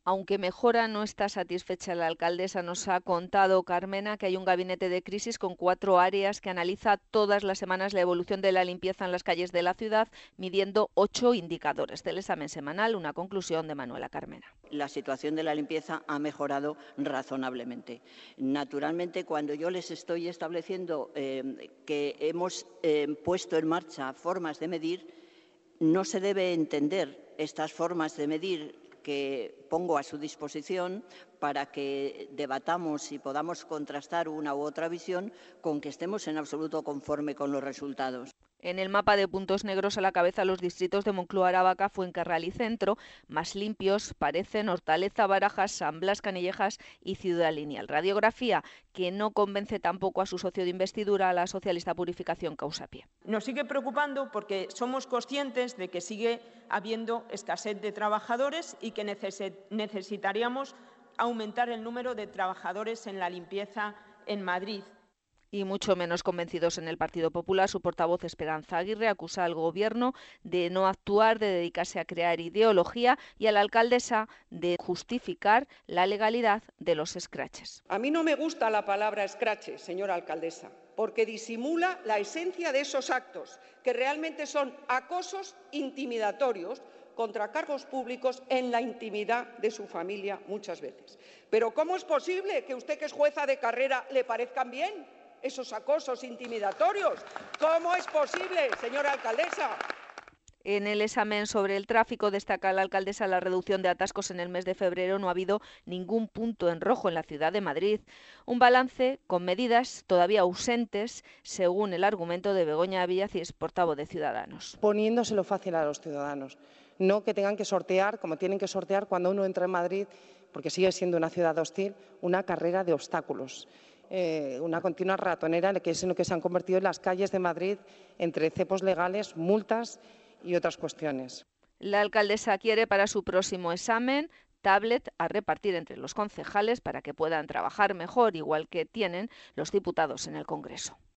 Aunque mejora, no está satisfecha la alcaldesa. Nos ha contado, Carmena, que hay un gabinete de crisis con 4 áreas que analiza todas las semanas la evolución de la limpieza en las calles de la ciudad, midiendo 8 indicadores del examen semanal. Una conclusión de Manuela Carmena. La situación de la limpieza ha mejorado razonablemente. Naturalmente, cuando yo les estoy estableciendo que hemos puesto en marcha formas de medir, no se debe entender estas formas de medir que pongo a su disposición para que debatamos y podamos contrastar una u otra visión con que estemos en absoluto conforme con los resultados. En el mapa de puntos negros a la cabeza, los distritos de Moncloa, Aravaca, Fuencarral y Centro. Más limpios parecen Hortaleza, Barajas, San Blas, Canillejas y Ciudad Lineal. Radiografía que no convence tampoco a su socio de investidura, a la socialista Purificación Causapié. Nos sigue preocupando porque somos conscientes de que sigue habiendo escasez de trabajadores y que necesitaríamos aumentar el número de trabajadores en la limpieza en Madrid. Y mucho menos convencidos en el Partido Popular. Su portavoz, Esperanza Aguirre, acusa al Gobierno de no actuar, de dedicarse a crear ideología, y a la alcaldesa de justificar la legalidad de los escraches. A mí no me gusta la palabra escrache, señora alcaldesa, porque disimula la esencia de esos actos, que realmente son acosos intimidatorios contra cargos públicos en la intimidad de su familia muchas veces. Pero ¿cómo es posible que usted, que es jueza de carrera, le parezcan bien esos acosos intimidatorios? ¿Cómo es posible, señora alcaldesa? En el examen sobre el tráfico, destaca la alcaldesa la reducción de atascos en el mes de febrero. No ha habido ningún punto en rojo en la ciudad de Madrid. Un balance con medidas todavía ausentes, según el argumento de Begoña Villacís, portavoz de Ciudadanos. Poniéndoselo fácil a los ciudadanos, no que tengan que sortear, como tienen que sortear cuando uno entra en Madrid, porque sigue siendo una ciudad hostil, una carrera de obstáculos. Una continua ratonera que es en lo que se han convertido en las calles de Madrid, entre cepos legales, multas y otras cuestiones. La alcaldesa quiere para su próximo examen tablet a repartir entre los concejales para que puedan trabajar mejor, igual que tienen los diputados en el Congreso.